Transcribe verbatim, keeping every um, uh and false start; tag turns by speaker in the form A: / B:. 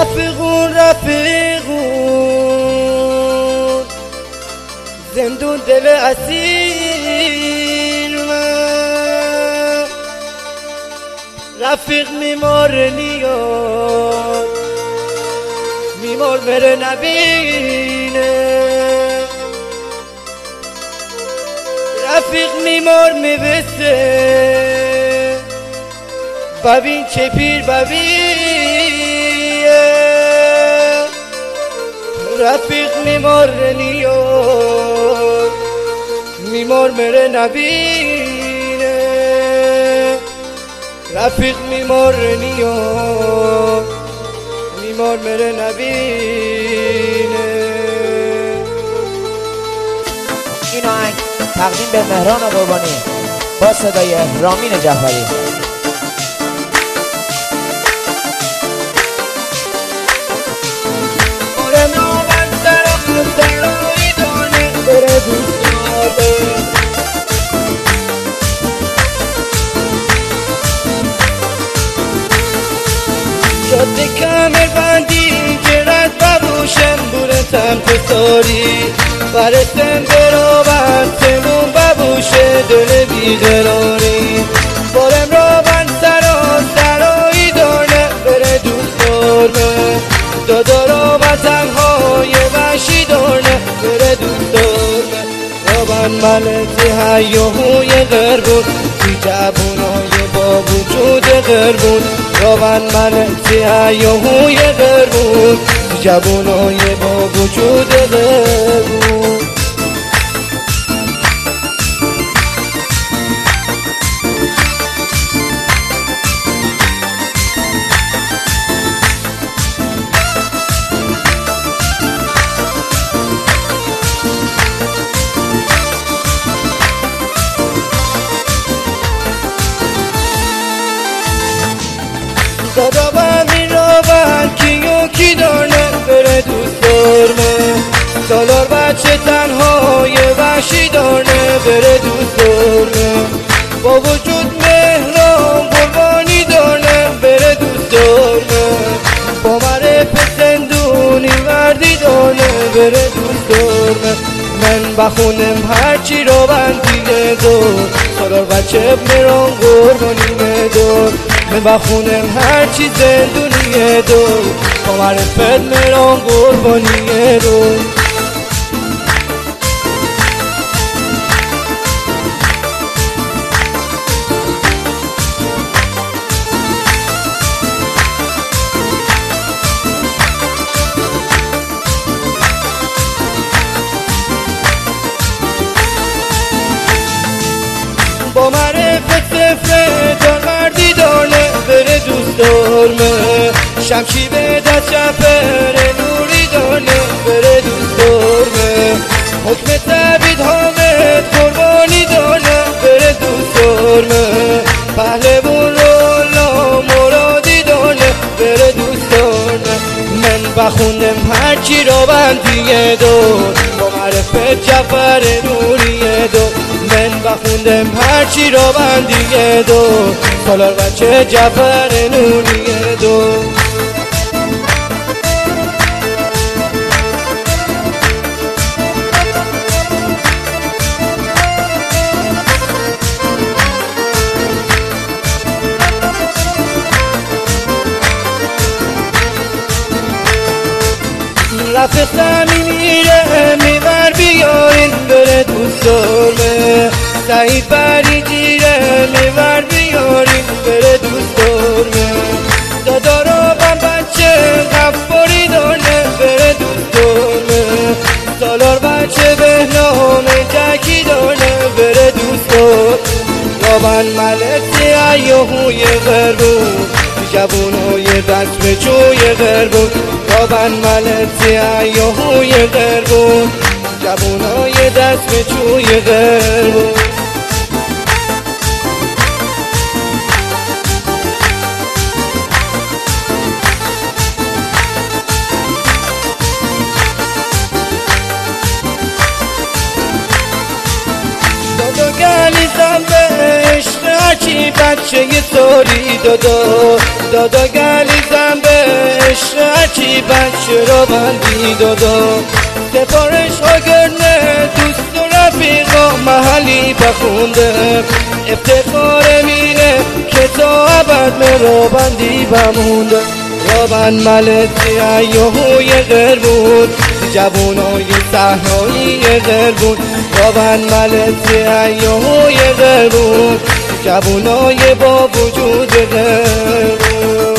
A: رفیقون رفیقون زندون دل اسیر من رفیق میمار نیاد میمار بره نبینه رفیق میمار میبسه ببین چه پیر ببیه رفیق میمار نیاد میمار مره نبینه رفیق میمار نیاد میمار مره نبینه.
B: این آهنگ تقدیم به مهران قربانی با صدای رامین جعفری.
A: جاده کمر بندی جرد ببوشم بورتم کساری برستم برا بستمون ببوشه دل بیقراری بارم را بند سرا سرایی دانه بره دوست دارمه دادا را وطن های وحشی دانه بره دوست دارمه را بند ملتی هیاهوی غربون بی جبونای با وجود غربون راون ملتی هیاهوی غربون جوانای با وجود غربون. دادا بمی را بند کیو کی دانه بره دوست دارمه سالار بچه تنهای وحشی دانه بره دوست دارمه با وجود مهران قربانی دانه بره دوست دارمه با معرف زندونی وردی دانه بره دوست دارمه من بخونم هرچی را بندیه دار سالار بچه مهران قربانی مدار من بخونم هرچی زندونیه دو با معرفت مهران قربانیه دو با معرفت سفره مردی دانه بره دوست دارمه شمشی به دست چپره نوری دانه بره دوست دارمه حکم تبید حامد قربانی دانه بره دوست دارمه پهلوون رولا مرادی دانه بره دوست دارمه من بخوندم هرچی را بندیه دار با معرفت جعفر نوریه دار من بخوندم هرچی را بندیه دار سالار بچه جعفر نوریه دار رفیق میمیره میبر بیارین بره دوست دارمه سعید بری جیره میبر بیارین بره دوست دارمه دادا را بم بچه غفاری دانه بره دوست دارمه سالار بچه بهنام جکی دانه بره دوست دارمه راون ملتی هیاهوی غربون جوانای دست به جوی غربون راون ملتی هیاهوی غربون جوانای دست به جوی غربون. دادا گلیزم به عشق هرچی بچه یه ساری دادا دادا گلیزم به عشق عجیبن چرا بندی دادا سفارش ها گرنه دوست و رفیقا محلی بخونده افتخار مینه که تا ابد مرا بندی بمونده رابن ملتی ایوهوی غربون جوانای صحرایی غربون رابن ملتی ایوهوی غربون جوانای با وجود غربون